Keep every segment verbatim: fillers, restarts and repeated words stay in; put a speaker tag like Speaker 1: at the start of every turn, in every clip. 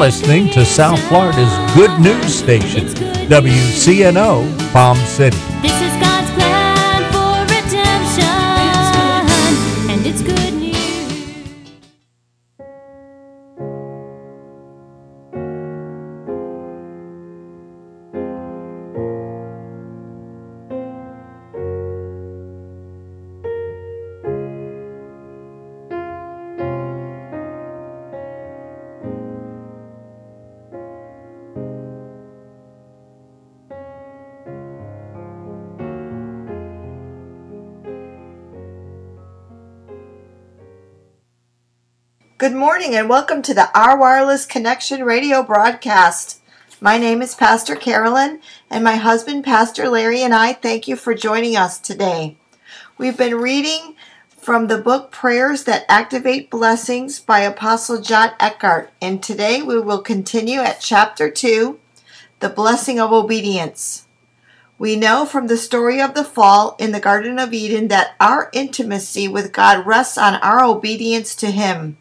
Speaker 1: listening to South Florida's good news station, W C N O Palm City.
Speaker 2: This is God's plan for redemption, and it's good news.
Speaker 3: Good morning and welcome to the Our Wireless Connection radio broadcast. My name is Pastor Carolyn, and my husband, Pastor Larry, and I thank you for joining us today. We've been reading from the book Prayers That Activate Blessings by Apostle John Eckhart, and today we will continue at chapter two, The Blessing of Obedience. We know from the story of the fall in the Garden of Eden that our intimacy with God rests on our obedience to Him.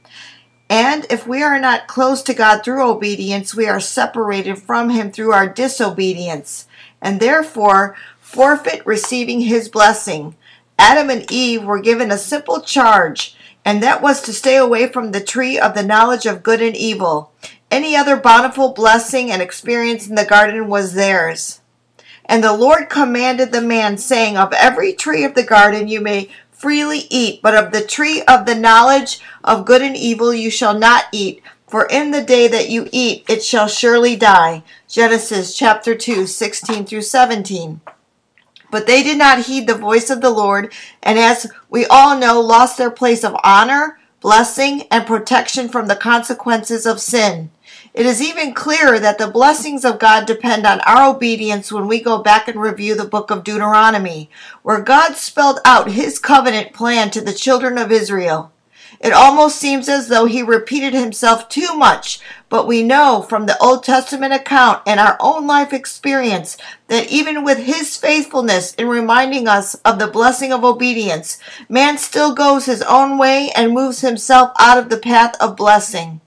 Speaker 3: And if we are not close to God through obedience, we are separated from Him through our disobedience, and therefore forfeit receiving His blessing. Adam and Eve were given a simple charge, and that was to stay away from the tree of the knowledge of good and evil. Any other bountiful blessing and experience in the garden was theirs. And the Lord commanded the man, saying, "Of every tree of the garden you may freely eat, but of the tree of the knowledge of good and evil you shall not eat, for in the day that you eat it shall surely die." Genesis chapter two, sixteen through seventeen. But they did not heed the voice of the Lord, and as we all know, lost their place of honor, blessing, and protection from the consequences of sin. It is even clearer that the blessings of God depend on our obedience when we go back and review the book of Deuteronomy, where God spelled out His covenant plan to the children of Israel. It almost seems as though He repeated Himself too much, but we know from the Old Testament account and our own life experience that even with His faithfulness in reminding us of the blessing of obedience, man still goes his own way and moves himself out of the path of blessing.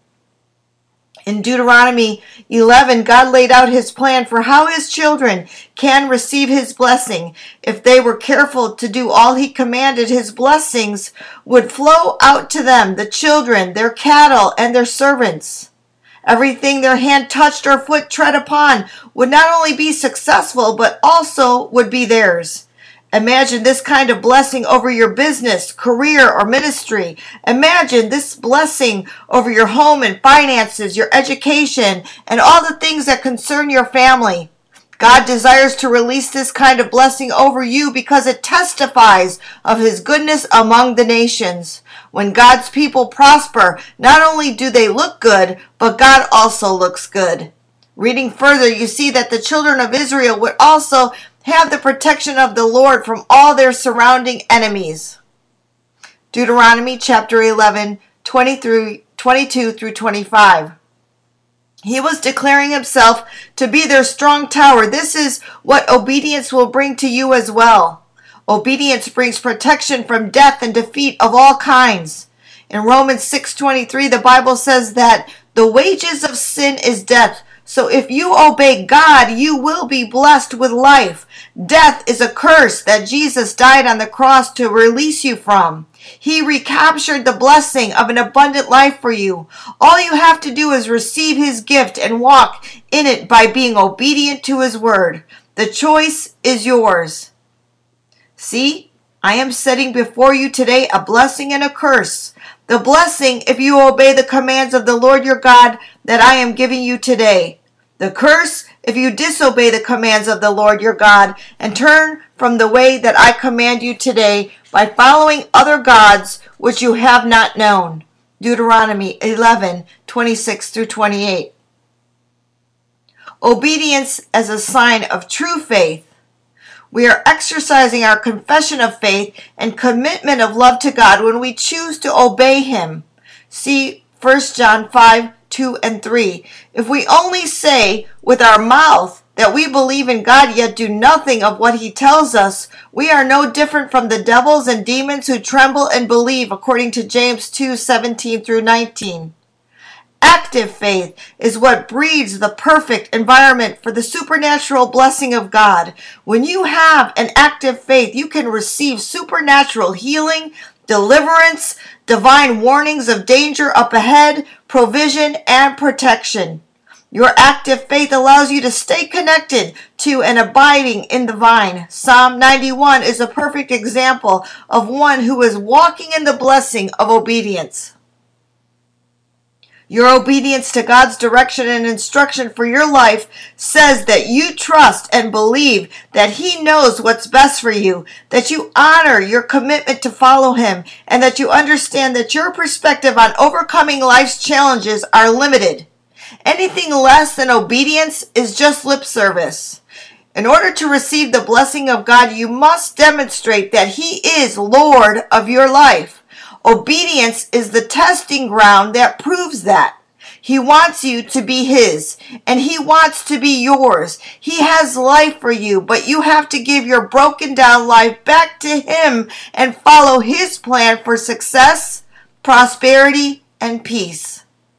Speaker 3: In Deuteronomy eleven, God laid out His plan for how His children can receive His blessing. If they were careful to do all He commanded, His blessings would flow out to them, the children, their cattle, and their servants. Everything their hand touched or foot tread upon would not only be successful, but also would be theirs. Imagine this kind of blessing over your business, career, or ministry. Imagine this blessing over your home and finances, your education, and all the things that concern your family. God desires to release this kind of blessing over you because it testifies of His goodness among the nations. When God's people prosper, not only do they look good, but God also looks good. Reading further, you see that the children of Israel would also have the protection of the Lord from all their surrounding enemies. Deuteronomy chapter eleven, twenty through twenty-two through twenty-five. He was declaring Himself to be their strong tower. This is what obedience will bring to you as well. Obedience brings protection from death and defeat of all kinds. In Romans six twenty-three, the Bible says that the wages of sin is death. So if you obey God, you will be blessed with life. Death is a curse that Jesus died on the cross to release you from. He recaptured the blessing of an abundant life for you. All you have to do is receive His gift and walk in it by being obedient to His word. The choice is yours. See, I am setting before you today a blessing and a curse. The blessing if you obey the commands of the Lord your God that I am giving you today. The curse if you disobey the commands of the Lord your God and turn from the way that I command you today by following other gods which you have not known. Deuteronomy eleven, twenty-six through twenty-eight. Obedience as a sign of true faith. We are exercising our confession of faith and commitment of love to God when we choose to obey Him. See First John five, two and three. If we only say with our mouth that we believe in God yet do nothing of what He tells us, we are no different from the devils and demons who tremble and believe, according to James two, seventeen through nineteen. Active faith is what breeds the perfect environment for the supernatural blessing of God. When you have an active faith, you can receive supernatural healing, deliverance, divine warnings of danger up ahead, provision, and protection. Your active faith allows you to stay connected to and abiding in the vine. Psalm ninety-one is a perfect example of one who is walking in the blessing of obedience. Your obedience to God's direction and instruction for your life says that you trust and believe that He knows what's best for you, that you honor your commitment to follow Him, and that you understand that your perspective on overcoming life's challenges are limited. Anything less than obedience is just lip service. In order to receive the blessing of God, you must demonstrate that He is Lord of your life. Obedience is the testing ground that proves that. He wants you to be His, and He wants to be yours. He has life for you, but you have to give your broken down life back to Him and follow His plan for success, prosperity, and peace.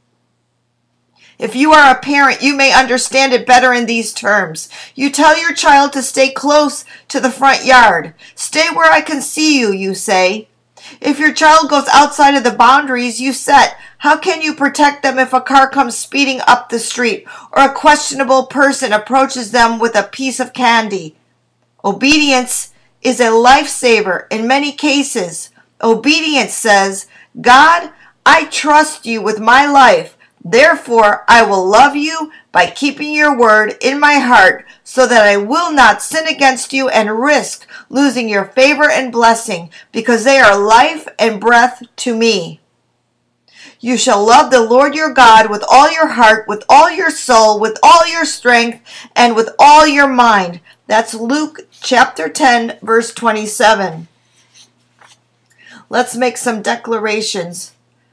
Speaker 3: If you are a parent, you may understand it better in these terms. You tell your child to stay close to the front yard. Stay where I can see you, you say. If your child goes outside of the boundaries you set, how can you protect them if a car comes speeding up the street or a questionable person approaches them with a piece of candy? Obedience is a lifesaver in many cases. Obedience says, God, I trust you with my life. Therefore, I will love you by keeping your word in my heart so that I will not sin against you and risk losing your favor and blessing because they are life and breath to me. You shall love the Lord your God with all your heart, with all your soul, with all your strength, and with all your mind. That's Luke chapter ten, verse twenty-seven. Let's make some declarations.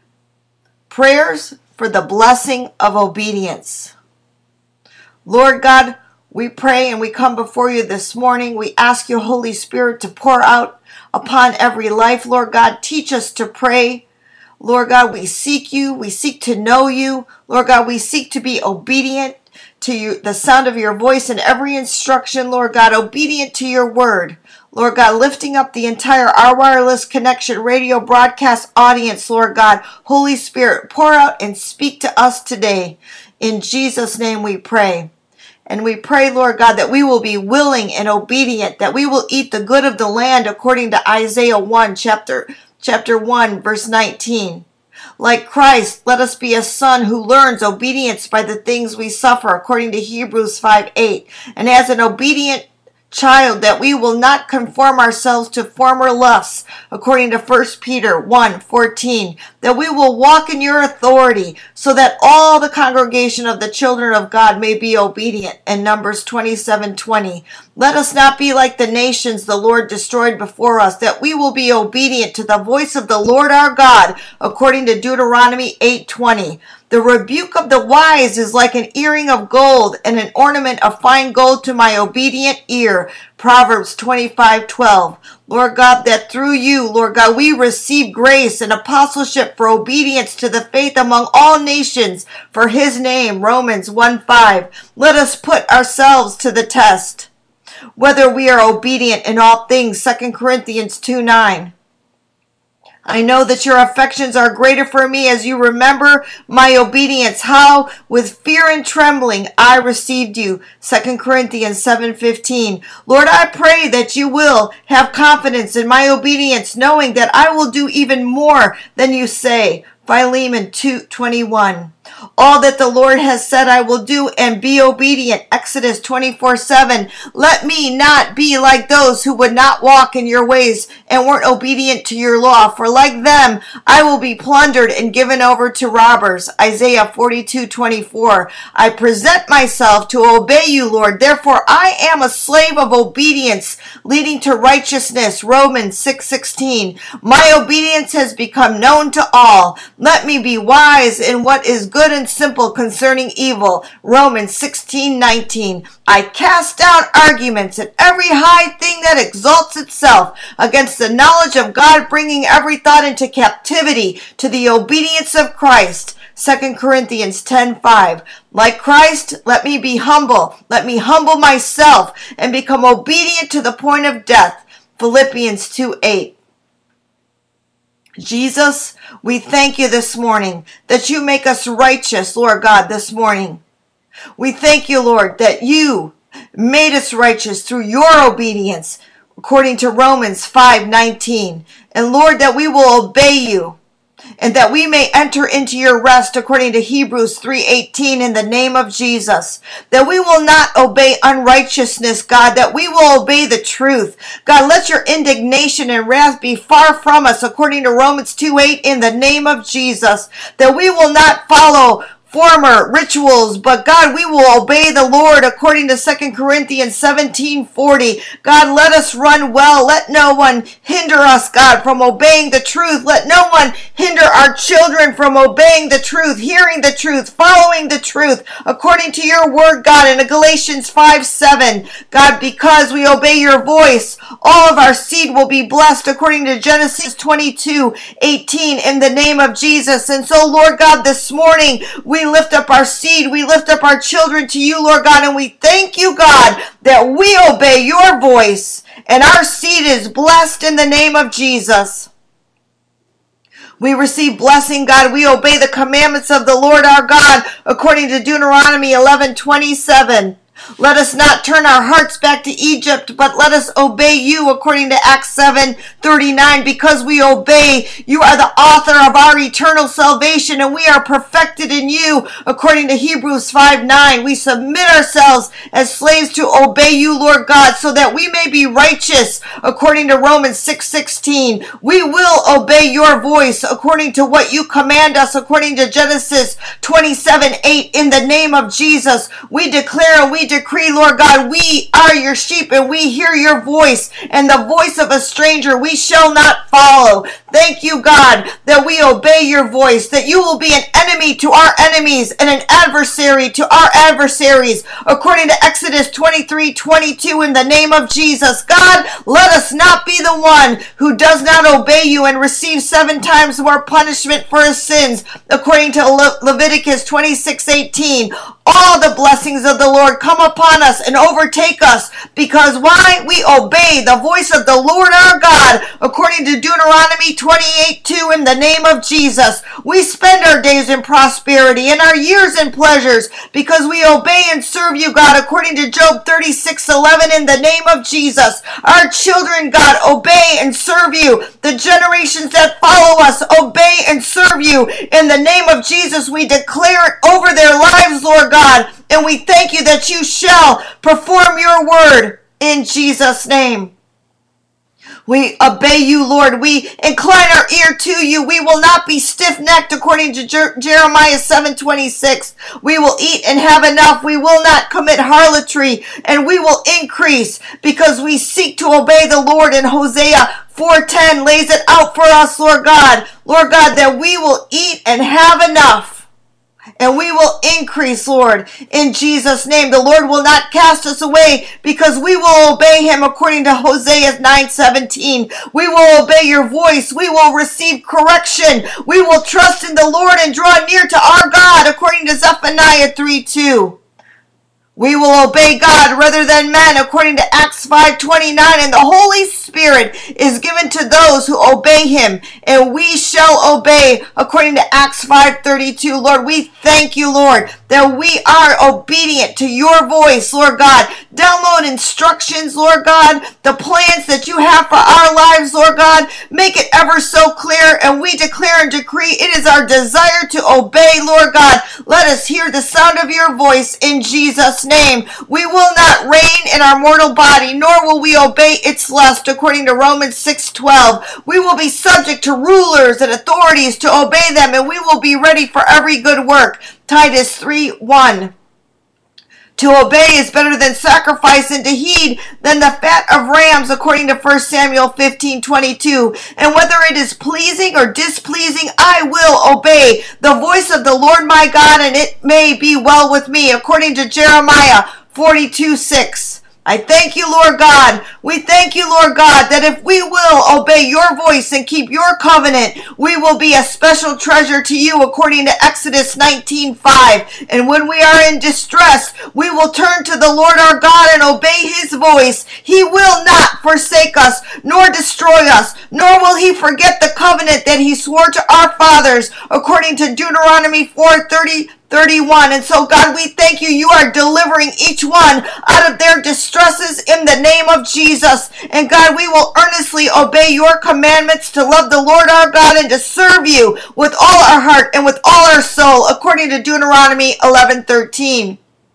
Speaker 3: Prayers for the blessing of obedience. Lord God, we pray and we come before you this morning. We ask you, Holy Spirit, to pour out upon every life. Lord God, teach us to pray. Lord God, we seek you. We seek to know you. Lord God, we seek to be obedient to you, the sound of your voice in every instruction. Lord God, obedient to your word. Lord God, lifting up the entire Our Wireless Connection radio broadcast audience, Lord God. Holy Spirit, pour out and speak to us today. In Jesus' name we pray. And we pray, Lord God, that we will be willing and obedient, that we will eat the good of the land according to Isaiah one, chapter, chapter one, verse nineteen. Like Christ, let us be a son who learns obedience by the things we suffer, according to Hebrews five eight. And as an obedient child, that we will not conform ourselves to former lusts, according to First Peter one fourteen, that we will walk in your authority, so that all the congregation of the children of God may be obedient, in Numbers twenty-seven twenty. Let us not be like the nations the Lord destroyed before us, that we will be obedient to the voice of the Lord our God, according to Deuteronomy eight twenty. The rebuke of the wise is like an earring of gold and an ornament of fine gold to my obedient ear. Proverbs twenty-five twelve. Lord God, that through you, Lord God, we receive grace and apostleship for obedience to the faith among all nations for his name. Romans one five. Let us put ourselves to the test, whether we are obedient in all things. Second Corinthians two nine. I know that your affections are greater for me as you remember my obedience, how with fear and trembling I received you. Second Corinthians seven fifteen. Lord, I pray that you will have confidence in my obedience, knowing that I will do even more than you say. Philemon two twenty-one. All that the Lord has said I will do and be obedient. Exodus twenty-four seven. Let me not be like those who would not walk in your ways and weren't obedient to your law, for like them I will be plundered and given over to robbers. Isaiah forty-two twenty-four. I present myself to obey you, Lord. Therefore I am a slave of obedience, leading to righteousness. Romans six sixteen. My obedience has become known to all. Let me be wise in what is good and simple concerning evil. Romans sixteen nineteen. I cast down arguments and every high thing that exalts itself against the knowledge of God, bringing every thought into captivity to the obedience of Christ. Second Corinthians ten five. Like Christ, let me be humble. Let me humble myself and become obedient to the point of death. Philippians two eight. Jesus, we thank you this morning that you make us righteous, Lord God, this morning. We thank you, Lord, that you made us righteous through your obedience, according to Romans five nineteen. And Lord, that we will obey you and that we may enter into your rest, according to Hebrews three eighteen, in the name of Jesus. That we will not obey unrighteousness, God, that we will obey the truth. God, let your indignation and wrath be far from us, according to Romans two eight, in the name of Jesus. That we will not follow former rituals, but God, we will obey the Lord, according to Second Corinthians seventeen forty. God, let us run well. Let no one hinder us, God, from obeying the truth. Let no one hinder our children from obeying the truth, hearing the truth, following the truth, according to your word, God, in Galatians five seven. God, because we obey your voice, all of our seed will be blessed, according to Genesis twenty-two eighteen, in the name of Jesus. And so, Lord God, this morning, we We lift up our seed. We lift up our children to you, Lord God, and we thank you, God, that we obey your voice and our seed is blessed in the name of Jesus. We receive blessing, God. We obey the commandments of the Lord our God, according to Deuteronomy eleven twenty-seven. Let us not turn our hearts back to Egypt, but let us obey you, according to Acts seven thirty-nine. Because we obey, you are the author of our eternal salvation, and we are perfected in you, according to Hebrews five nine. We submit ourselves as slaves to obey you, Lord God, so that we may be righteous, according to Romans six sixteen. We will obey your voice, according to what you command us, according to Genesis twenty-seven eight. In the name of Jesus, we declare and we decree, Lord God, we are your sheep and we hear your voice, and the voice of a stranger we shall not follow. Thank you, God, that we obey your voice, that you will be an enemy to our enemies and an adversary to our adversaries, according to Exodus twenty-three twenty-two. In the name of Jesus, God, let us not be the one who does not obey you and receive seven times more punishment for his sins, according to Le- Leviticus twenty-six eighteen. All the blessings of the Lord come upon us and overtake us, because why? We obey the voice of the Lord our God, according to Deuteronomy twenty-eight two. In the name of Jesus, we spend our days in prosperity and our years in pleasures, because we obey and serve you, God, according to Job thirty-six eleven. In the name of Jesus, our children, God, obey and serve you. The generations that follow us obey and serve you. In the name of Jesus, we declare it over their lives, Lord God, and we thank you that you shall perform your word in Jesus' name. We obey you, Lord. We incline our ear to you. We will not be stiff-necked, according to Jer- Jeremiah seven twenty-six. We will eat and have enough. We will not commit harlotry, and we will increase, because we seek to obey the Lord. In Hosea four ten lays it out for us, Lord God. Lord God, that we will eat and have enough. And we will increase, Lord, in Jesus' name. The Lord will not cast us away, because we will obey him, according to Hosea nine seventeen. We will obey your voice. We will receive correction. We will trust in the Lord and draw near to our God, according to Zephaniah three two. We will obey God rather than men, according to Acts five twenty-nine. And the Holy Spirit is given to those who obey him, and we shall obey, according to Acts five thirty-two. Lord, we thank you, Lord, that we are obedient to your voice, Lord God. Download instructions, Lord God, the plans that you have for our lives, Lord God. Make it ever so clear, and we declare and decree it is our desire to obey, Lord God. Let us hear the sound of your voice in Jesus' name. We will not reign in our mortal body, nor will we obey its lust, according to Romans six twelve. We will be subject to rulers and authorities to obey them, and we will be ready for every good work. Titus three one. To obey is better than sacrifice, and to heed than the fat of rams, according to First Samuel fifteen twenty-two. And whether it is pleasing or displeasing, I will obey the voice of the Lord my God, and it may be well with me, according to Jeremiah forty-two six. I thank you, Lord God. We thank you, Lord God, that if we will obey your voice and keep your covenant, we will be a special treasure to you according to Exodus nineteen five. And when we are in distress, we will turn to the Lord our God and obey his voice. He will not forsake us nor destroy us, nor will he forget the covenant that he swore to our fathers according to Deuteronomy four thirty. thirty-one. And so, God, we thank you. You are delivering each one out of their distresses in the name of Jesus. And God, we will earnestly obey your commandments to love the Lord our God and to serve you with all our heart and with all our soul, according to Deuteronomy eleven thirteen.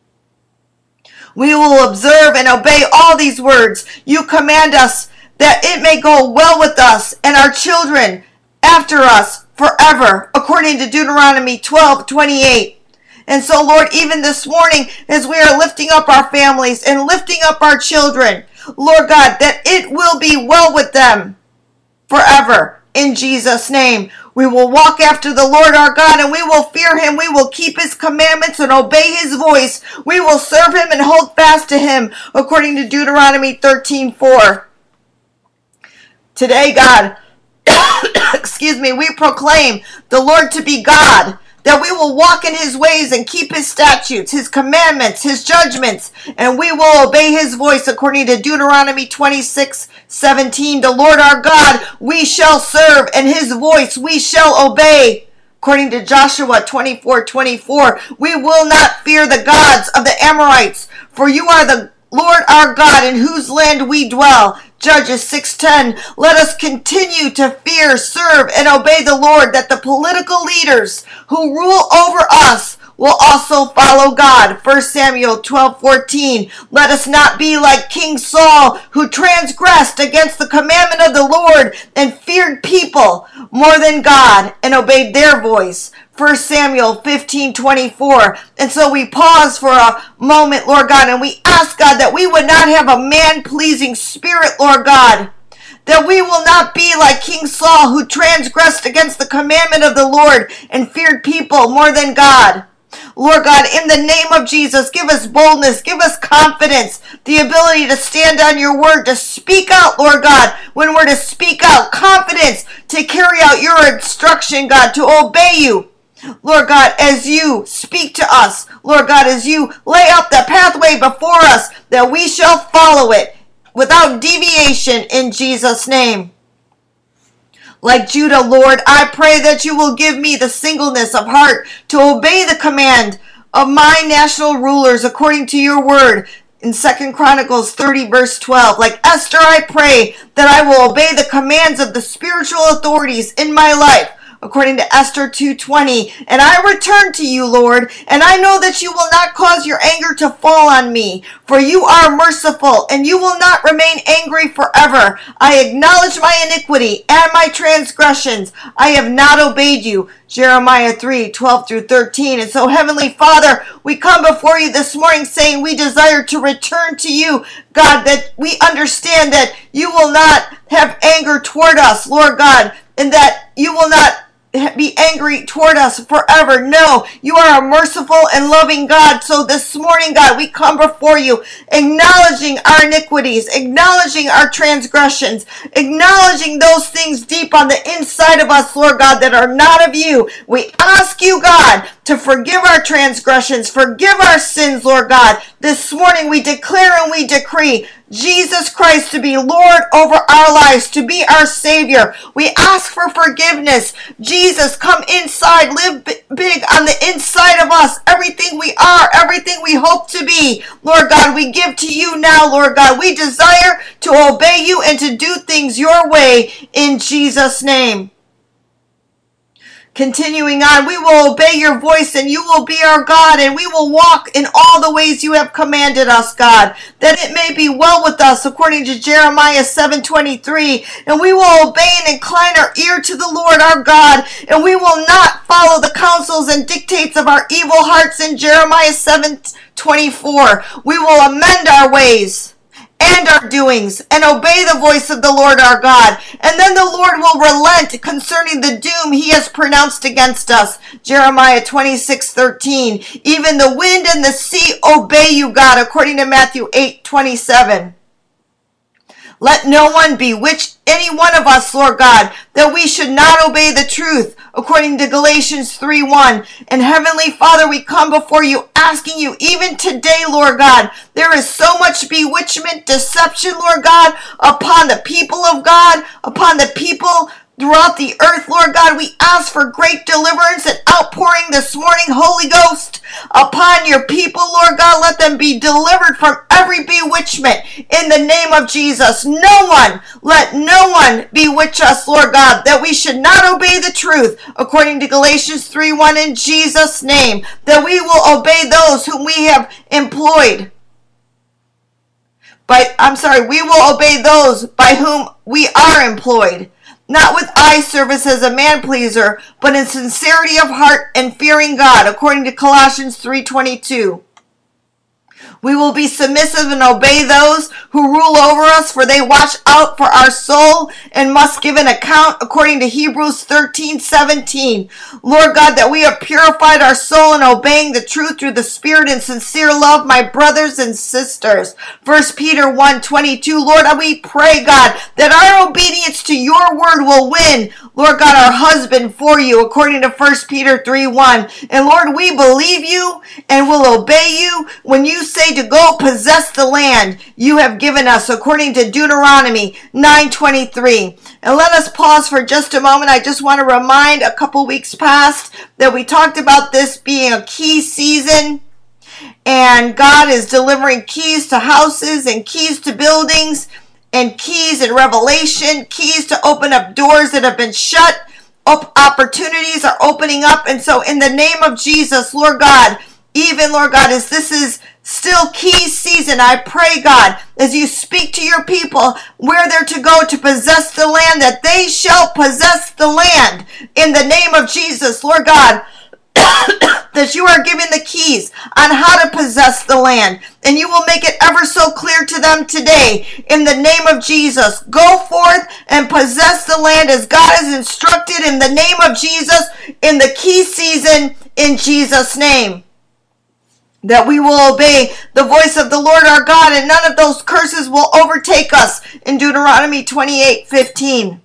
Speaker 3: We will observe and obey all these words. You command us that it may go well with us and our children after us forever, according to Deuteronomy twelve twenty-eight. And so, Lord, even this morning, as we are lifting up our families and lifting up our children, Lord God, that it will be well with them forever. In Jesus' name, we will walk after the Lord our God, and we will fear him. We will keep his commandments and obey his voice. We will serve him and hold fast to him, according to Deuteronomy thirteen four. Today, God, excuse me, we proclaim the Lord to be God, that we will walk in his ways and keep his statutes, his commandments, his judgments, and we will obey his voice according to Deuteronomy twenty-six seventeen. The Lord our God we shall serve, and his voice we shall obey. According to Joshua twenty-four twenty-four, we will not fear the gods of the Amorites, for you are the Lord our God in whose land we dwell. Judges six ten. Let us continue to fear, serve, and obey the Lord, that the political leaders who rule over us will also follow God. First Samuel twelve fourteen. Let us not be like King Saul, who transgressed against the commandment of the Lord and feared people more than God and obeyed their voice. First Samuel fifteen twenty-four. And so we pause for a moment, Lord God, and we ask, God, that we would not have a man-pleasing spirit, Lord God. That we will not be like King Saul, who transgressed against the commandment of the Lord and feared people more than God. Lord God, in the name of Jesus, give us boldness, give us confidence, the ability to stand on your word, to speak out, Lord God, when we're to speak out, confidence to carry out your instruction, God, to obey you. Lord God, as you speak to us, Lord God, as you lay out the pathway before us, that we shall follow it without deviation in Jesus' name. Like Judah, Lord, I pray that you will give me the singleness of heart to obey the command of my national rulers according to your word. In Second Chronicles thirty verse twelve, like Esther, I pray that I will obey the commands of the spiritual authorities in my life, according to Esther two twenty. And I return to you, Lord, and I know that you will not cause your anger to fall on me, for you are merciful, and you will not remain angry forever. I acknowledge my iniquity and my transgressions. I have not obeyed you. Jeremiah three twelve through thirteen. And so, Heavenly Father, we come before you this morning saying we desire to return to you, God, that we understand that you will not have anger toward us, Lord God, and that you will not be angry toward us forever. No, you are a merciful and loving God. So this morning, God, we come before you acknowledging our iniquities, acknowledging our transgressions, acknowledging those things deep on the inside of us, Lord God, that are not of you. We ask you, God, to forgive our transgressions, forgive our sins, Lord God. This morning we declare and we decree Jesus Christ to be Lord over our lives, to be our Savior. We ask for forgiveness. Jesus, come inside, live big on the inside of us. Everything we are, everything we hope to be, Lord God, we give to you now, Lord God. We desire to obey you and to do things your way in Jesus' name. Continuing on, we will obey your voice and you will be our God, and we will walk in all the ways you have commanded us, God, that it may be well with us, according to Jeremiah seven twenty-three. And we will obey and incline our ear to the Lord our God, and we will not follow the counsels and dictates of our evil hearts in Jeremiah seven twenty-four. We will amend our ways and our doings, and obey the voice of the Lord our God. And then the Lord will relent concerning the doom he has pronounced against us. Jeremiah twenty-six thirteen. Even the wind and the sea obey you, God, according to Matthew eight twenty-seven. Let no one bewitch any one of us, Lord God, that we should not obey the truth, according to Galatians three one. And Heavenly Father, we come before you asking you, even today, Lord God, there is so much bewitchment, deception, Lord God, upon the people of God, upon the people throughout the earth, Lord God. We ask for great deliverance and outpouring this morning, Holy Ghost, upon your people, Lord God. Let them be delivered from every bewitchment in the name of Jesus. No one, let no one bewitch us, Lord God, that we should not obey the truth, according to Galatians three one, in Jesus' name, that we will obey those whom we have employed. But I'm sorry, we will obey those by whom we are employed. Not with eye service as a man pleaser, but in sincerity of heart and fearing God, according to Colossians three twenty-two. We will be submissive and obey those who rule over us, for they watch out for our soul and must give an account, according to Hebrews thirteen seventeen. Lord God, that we have purified our soul in obeying the truth through the Spirit and sincere love, my brothers and sisters. First Peter one twenty-two. Lord, we pray, God, that our obedience to your word will win, Lord God, our husband for you, according to First Peter three one. And Lord, we believe you and will obey you when you say to go possess the land you have given us, according to Deuteronomy nine twenty-three. And let us pause for just a moment. I just want to remind, a couple weeks past that we talked about this being a key season, and God is delivering keys to houses and keys to buildings and keys in Revelation, keys to open up doors that have been shut. Opportunities are opening up. And so in the name of Jesus, Lord God, even, Lord God, as this is still key season, I pray, God, as you speak to your people where they're to go to possess the land, that they shall possess the land in the name of Jesus, Lord God, that you are giving the keys on how to possess the land, and you will make it ever so clear to them today in the name of Jesus. Go forth and possess the land as God has instructed in the name of Jesus in the key season, in Jesus' name. That we will obey the voice of the Lord our God, and none of those curses will overtake us, in Deuteronomy twenty-eight fifteen.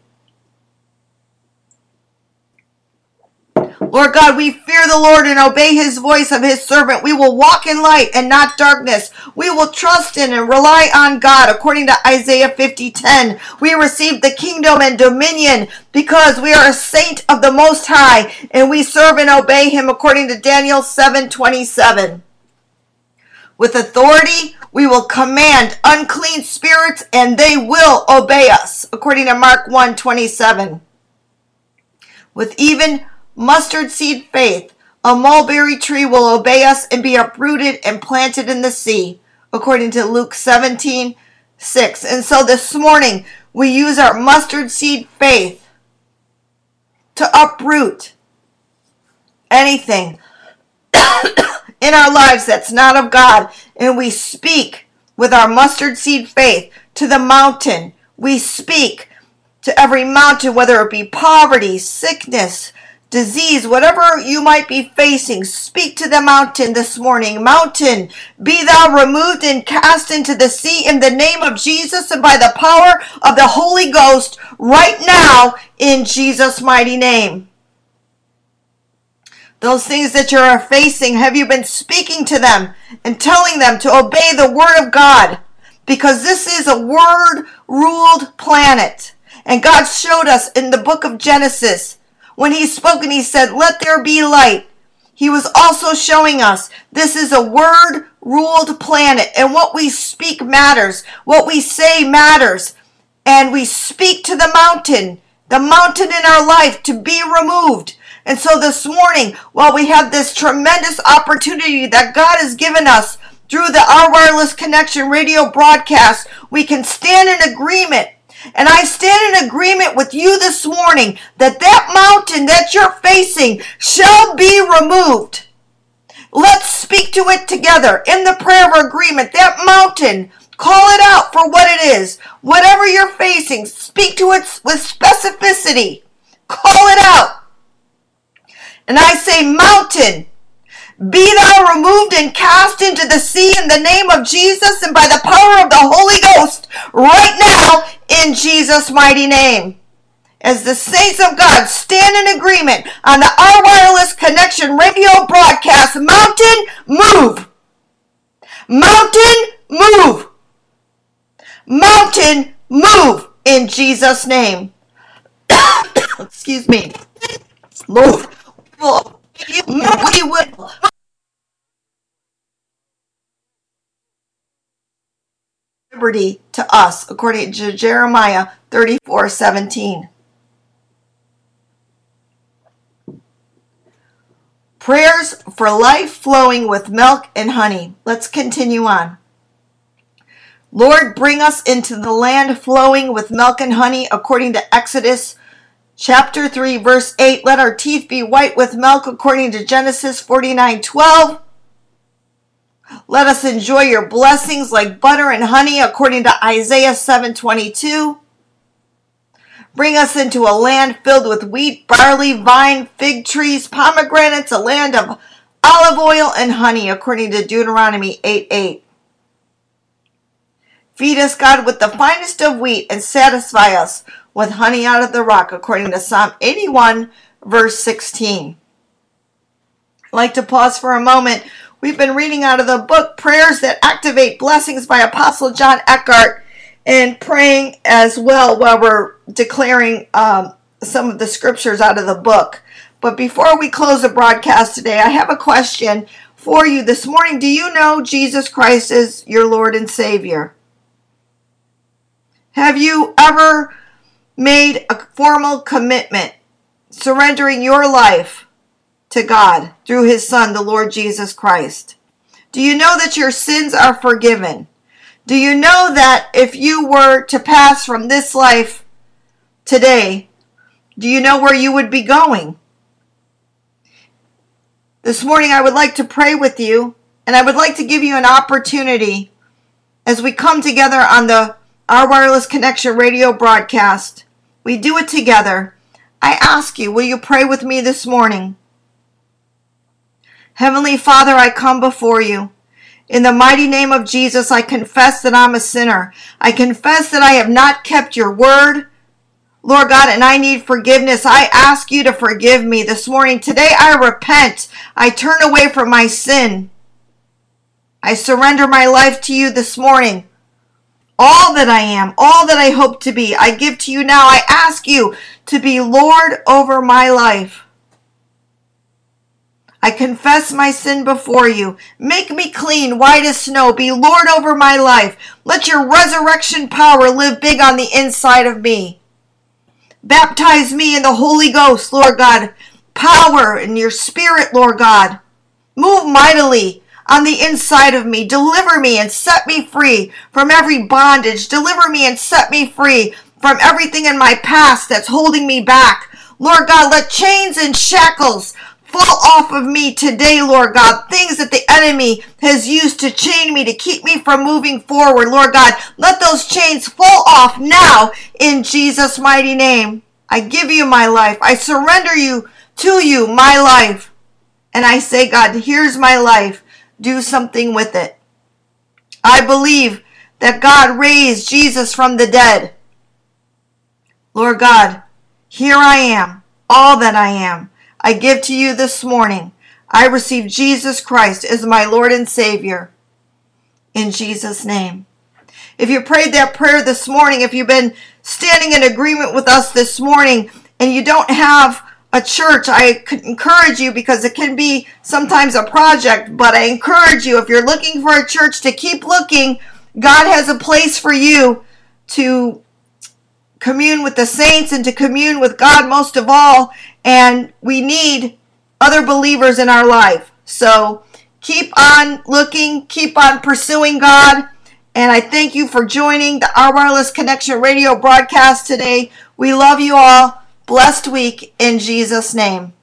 Speaker 3: Lord God, we fear the Lord and obey his voice of his servant. We will walk in light and not darkness. We will trust in and rely on God, according to Isaiah fifty ten. We receive the kingdom and dominion because we are a saint of the Most High, and we serve and obey him, according to Daniel seven twenty-seven. With authority, we will command unclean spirits, and they will obey us, according to Mark one twenty-seven. With even mustard seed faith, a mulberry tree will obey us and be uprooted and planted in the sea, according to Luke seventeen six. And so this morning, we use our mustard seed faith to uproot anything in our lives that's not of God, and we speak with our mustard seed faith to the mountain. We speak to every mountain, whether it be poverty, sickness, disease, whatever you might be facing. Speak to the mountain this morning. Mountain, be thou removed and cast into the sea in the name of Jesus and by the power of the Holy Ghost right now, in Jesus' mighty name. Those things that you are facing, have you been speaking to them and telling them to obey the word of God? Because this is a word-ruled planet. And God showed us in the book of Genesis, when he spoke and he said, let there be light. He was also showing us this is a word-ruled planet, and what we speak matters. What we say matters. And we speak to the mountain, the mountain in our life, to be removed. And so this morning, while we have this tremendous opportunity that God has given us through the Our Wireless Connection radio broadcast, we can stand in agreement. And I stand in agreement with you this morning that that mountain that you're facing shall be removed. Let's speak to it together in the prayer of agreement. That mountain Call it out for what it is. Whatever you're facing, speak to it with specificity. Call it out. And I say, mountain, be thou removed and cast into the sea in the name of Jesus and by the power of the Holy Ghost right now in Jesus' mighty name. As the saints of God stand in agreement on the Our Wireless Connection radio broadcast, mountain, move. Mountain, move. Mountain, move in Jesus' name. Excuse me. Lord, we will. Liberty to us, according to Jeremiah thirty-four seventeen. Prayers for life flowing with milk and honey. Let's continue on. Lord, bring us into the land flowing with milk and honey, according to Exodus chapter three, verse eight. Let our teeth be white with milk, according to Genesis forty-nine twelve. Let us enjoy your blessings like butter and honey, according to Isaiah seven twenty-two. Bring us into a land filled with wheat, barley, vine, fig trees, pomegranates, a land of olive oil and honey, according to Deuteronomy eight eight. Feed us, God, with the finest of wheat and satisfy us with honey out of the rock, according to Psalm eighty-one, verse sixteen. I'd like to pause for a moment. We've been reading out of the book, Prayers That Activate Blessings by Apostle John Eckhart, and praying as well while we're declaring um, some of the scriptures out of the book. But before we close the broadcast today, I have a question for you this morning. Do you know Jesus Christ is your Lord and Savior? Have you ever made a formal commitment, surrendering your life to God through His Son, the Lord Jesus Christ? Do you know that your sins are forgiven? Do you know that if you were to pass from this life today, do you know where you would be going? This morning I would like to pray with you, and I would like to give you an opportunity as we come together on the Our Wireless Connection radio broadcast. We do it together. I ask you, will you pray with me this morning? Heavenly Father, I come before you. In the mighty name of Jesus, I confess that I'm a sinner. I confess that I have not kept your word, Lord God, and I need forgiveness. I ask you to forgive me this morning. Today I repent. I turn away from my sin. I surrender my life to you this morning. All that I am, all that I hope to be, I give to you now. I ask you to be Lord over my life. I confess my sin before you. Make me clean, white as snow. Be Lord over my life. Let your resurrection power live big on the inside of me. Baptize me in the Holy Ghost, Lord God. Power in your Spirit, Lord God. Move mightily on the inside of me. Deliver me and set me free from every bondage. Deliver me and set me free from everything in my past that's holding me back. Lord God, let chains and shackles fall off of me today, Lord God. Things that the enemy has used to chain me, to keep me from moving forward, Lord God. Let those chains fall off now in Jesus' mighty name. I give you my life. I surrender you to you, my life. And I say, God, here's my life. Do something with it. I believe that God raised Jesus from the dead. Lord God, here I am, all that I am. I give to you this morning. I receive Jesus Christ as my Lord and Savior. In Jesus' name. If you prayed that prayer this morning, if you've been standing in agreement with us this morning, and you don't have a church, I could encourage you, because it can be sometimes a project, but I encourage you, if you're looking for a church, to keep looking. God has a place for you to commune with the saints and to commune with God most of all. And we need other believers in our life. So keep on looking, keep on pursuing God. And I thank you for joining the Our Wireless Connection radio broadcast today. We love you all. Blessed week in Jesus' name.